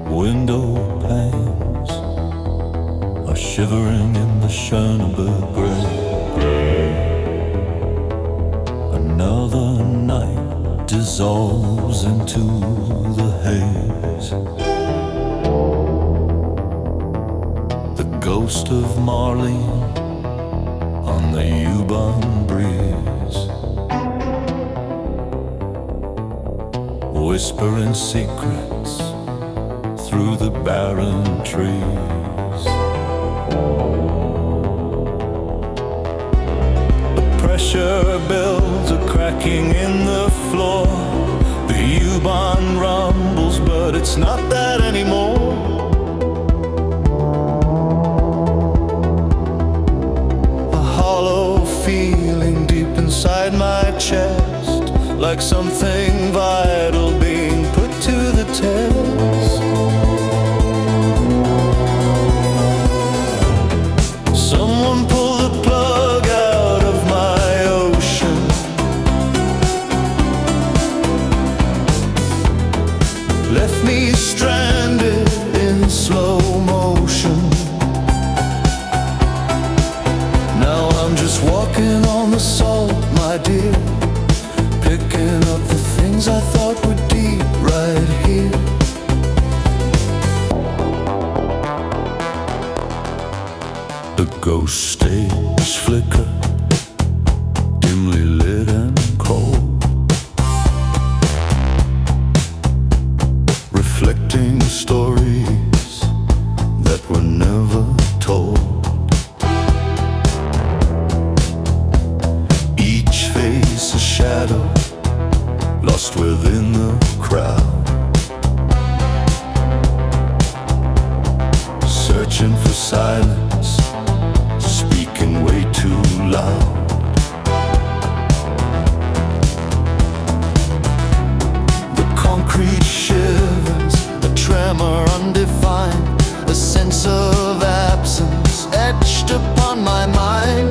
Window panes are shivering in the Schöneberg gray. Another night dissolves into the haze. The ghost of Marlene on the U-Bahn breeze, whispering secrets through the barren trees. The pressure builds a cracking in the floor. The U-Bahn rumbles, but it's not that anymore. A hollow feeling deep inside my chest, like something vital being put to the test. Someone pull the plug out of my ocean. Left me stranded in slow motion. Now I'm just walking on the salt, my dear, picking up the things I thought were deep right here. The ghost stage flicker, dimly lit and cold, reflecting stories that were never told. Each face a shadow, lost within the crowd, searching for silence, speaking way too loud. The concrete shivers, a tremor undefined, a sense of absence etched upon my mind.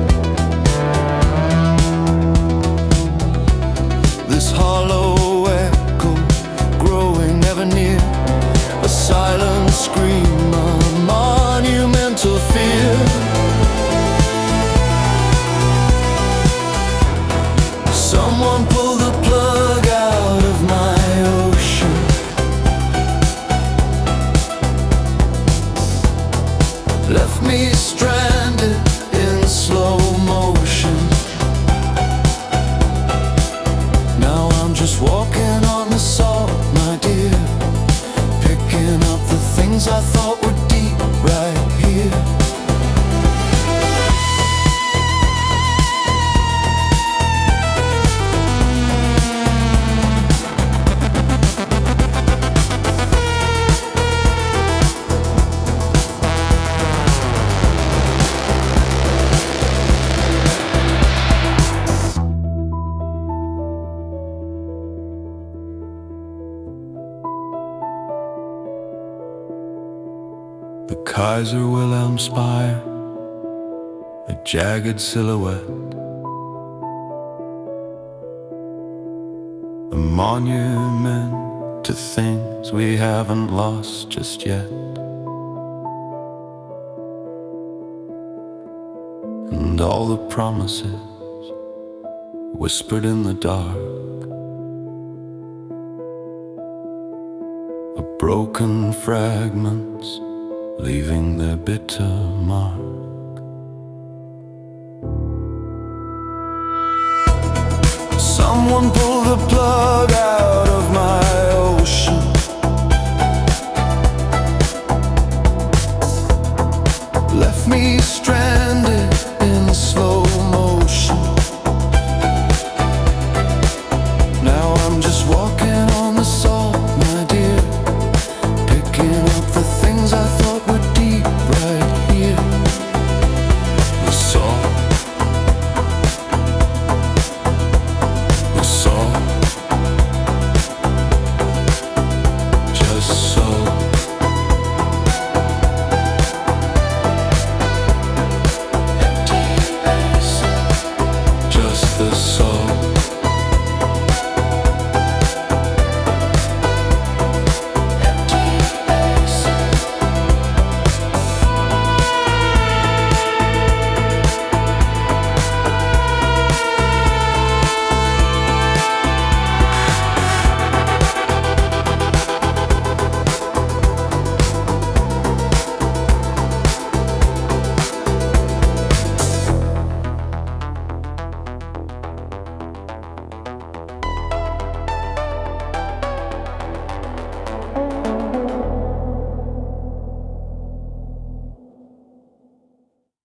This hollow echo growing ever near, a silent scream, a monumental fear. Someone pull the plug out of my ocean. Left me stranded in slow motion. Now I'm just walking on the salt, my dear, picking up the things I thought were deep right here. The Kaiser Wilhelm spire, a jagged silhouette, a monument to things we haven't lost just yet. And all the promises whispered in the dark, are broken fragments leaving their bitter mark. Someone pull the plug out